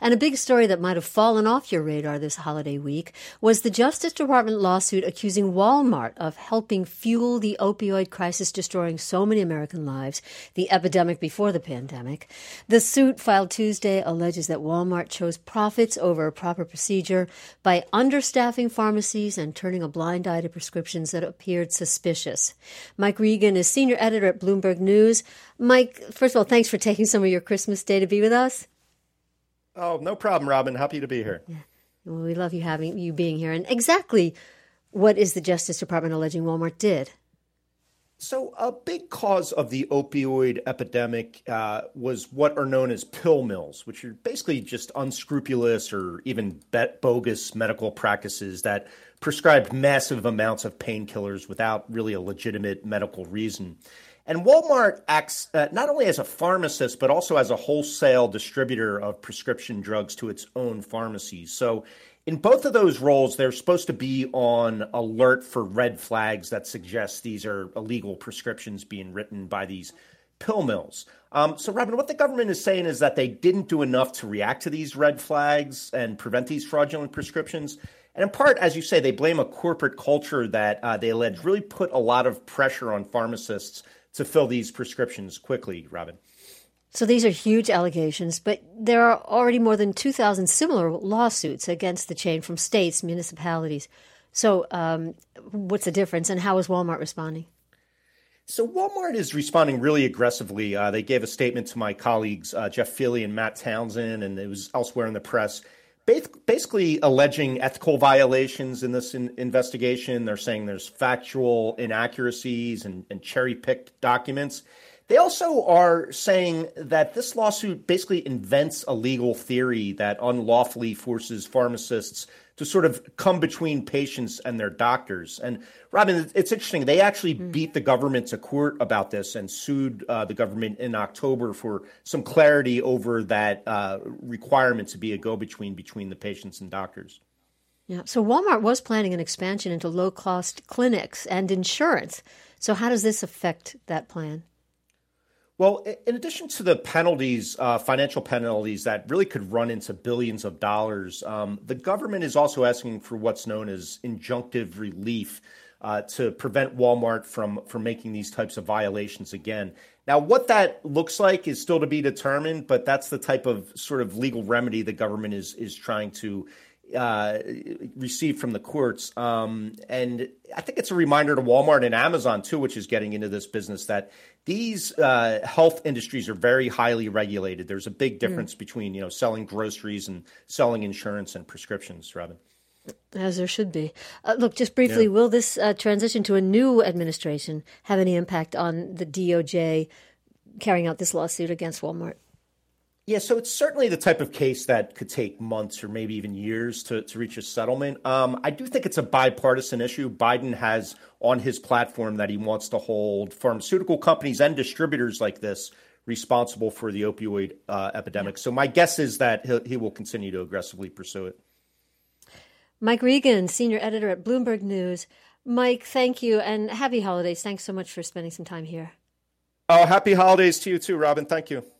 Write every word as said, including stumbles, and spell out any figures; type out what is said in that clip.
And a big story that might have fallen off your radar this holiday week was the Justice Department lawsuit accusing Walmart of helping fuel the opioid crisis destroying so many American lives, the epidemic before the pandemic. The suit filed Tuesday alleges that Walmart chose profits over proper procedure by understaffing pharmacies and turning a blind eye to prescriptions that appeared suspicious. Mike Regan is senior editor at Bloomberg News. Mike, first of all, thanks for taking some of your Christmas day to be with us. Oh, no problem, Robin. Happy to be here. Yeah. Well, we love you having you being here. And exactly what is the Justice Department alleging Walmart did? So a big cause of the opioid epidemic uh, was what are known as pill mills, which are basically just unscrupulous or even bet bogus medical practices that prescribed massive amounts of painkillers without really a legitimate medical reason. And Walmart acts uh, not only as a pharmacist, but also as a wholesale distributor of prescription drugs to its own pharmacies. So in both of those roles, they're supposed to be on alert for red flags that suggest these are illegal prescriptions being written by these pill mills. Um, so, Robin, what the government is saying is that they didn't do enough to react to these red flags and prevent these fraudulent prescriptions. And in part, as you say, they blame a corporate culture that uh, they allege really put a lot of pressure on pharmacists to fill these prescriptions quickly, Robin. So these are huge allegations, but there are already more than two thousand similar lawsuits against the chain from states, municipalities. So um, what's the difference, and how is Walmart responding? So Walmart is responding really aggressively. Uh, they gave a statement to my colleagues, uh, Jeff Feely and Matt Townsend, and it was elsewhere in the press, basically alleging ethical violations in this in- investigation. They're saying there's factual inaccuracies and, and cherry-picked documents. They also are saying that this lawsuit basically invents a legal theory that unlawfully forces pharmacists to sort of come between patients and their doctors. And Robin, it's interesting. They actually mm. beat the government to court about this and sued uh, the government in October for some clarity over that uh, requirement to be a go-between between the patients and doctors. Yeah. So Walmart was planning an expansion into low-cost clinics and insurance. So how does this affect that plan? Well, in addition to the penalties, uh, financial penalties that really could run into billions of dollars, um, the government is also asking for what's known as injunctive relief uh, to prevent Walmart from, from making these types of violations again. Now, what that looks like is still to be determined, but that's the type of sort of legal remedy the government is is trying to uh, receive from the courts. Um, and I think it's a reminder to Walmart and Amazon, too, which is getting into this business, that these uh, health industries are very highly regulated. There's a big difference mm. between, you know, selling groceries and selling insurance and prescriptions, Robin. As there should be. Uh, look, just briefly, yeah. will this uh, transition to a new administration have any impact on the D O J carrying out this lawsuit against Walmart? Yeah, so it's certainly the type of case that could take months or maybe even years to, to reach a settlement. Um, I do think it's a bipartisan issue. Biden has on his platform that he wants to hold pharmaceutical companies and distributors like this responsible for the opioid uh, epidemic. Yeah. So my guess is that he, he will continue to aggressively pursue it. Mike Regan, senior editor at Bloomberg News. Mike, thank you, and happy holidays. Thanks so much for spending some time here. Oh, happy holidays to you too, Robin. Thank you.